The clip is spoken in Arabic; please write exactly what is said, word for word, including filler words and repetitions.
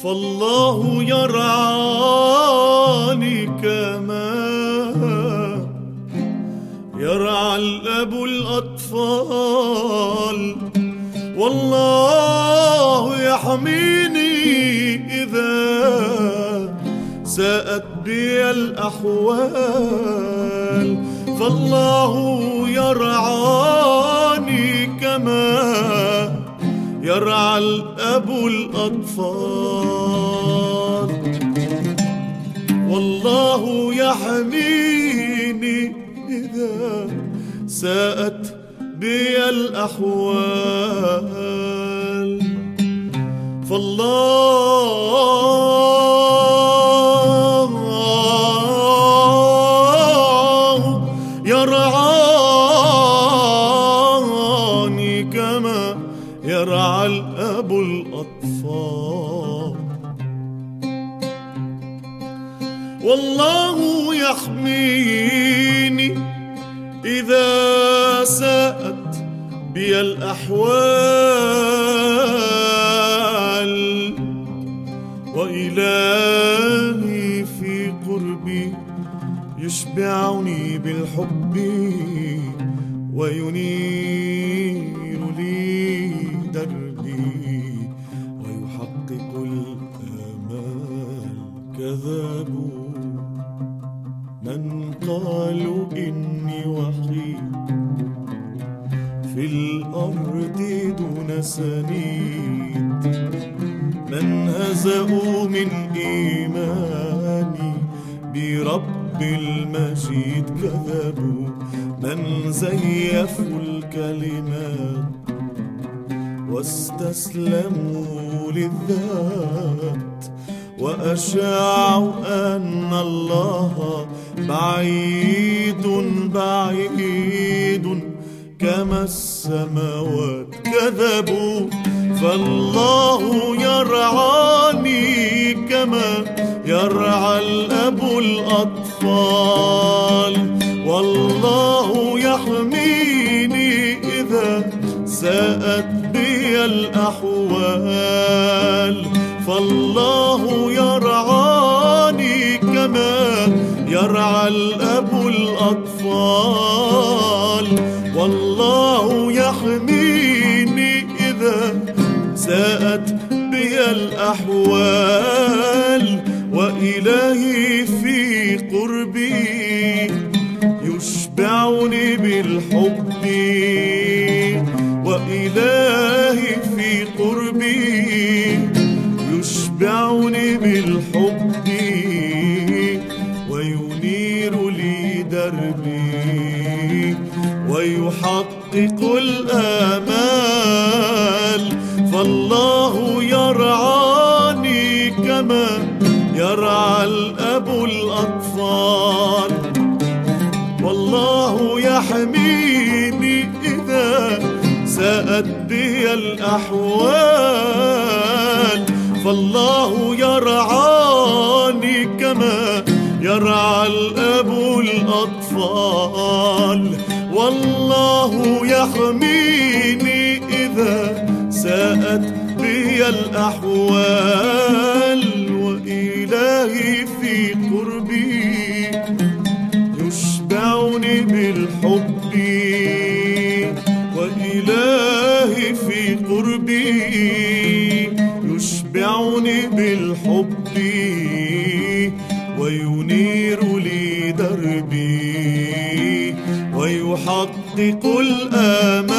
فالله يرعاني كما يرعى الأب الأطفال، والله يحميني إذا ساءت بي الأحوال. فالله يرعاني كما يرعى الأب الأطفال، والله يحميني إذا ساءت بي الأحوال. فالله يرعاني كما يرعى الأب الأطفال، والله يحميني إذا ساءت بي الأحوال. وإلهي في قربي يشبعني بالحب وينير لي دربي ويحقق الآمال. كذبوا من قالوا إني وحيد في الأرض دون سنيد، من هزأوا من إيماني برب المجيد. كذبوا من زيفوا الكلمات واستسلموا للذات، وأشاعوا أن الله بعيد بعيد كما السماوات. كذبوا فالله يرعاني كما يرعى الأب الأطفال، والله يحميني إذا ساءت بي الأحوال. فالله يرعاني كما يرعى الأب الأطفال، والله يحميني إذا ساءت بي الأحوال. وإلهي في قربي يشبعني بالحب، وإلهي في قربي يشبعني بالحب وينير لي دربي ويحقق الآمال. فالله يرعاني كما يرعى الأب الأطفال، والله يحميني إذا ساءت بي الأحوال. فالله يرعاني كما يرعى الأب الأطفال، والله يحميني إذا ساءت بي الأحوال. وإلهي في قربي يشبعني بالحب، وإلهي في قربي يشبعني بالحب وينير لي دربي ويحقق الآمال.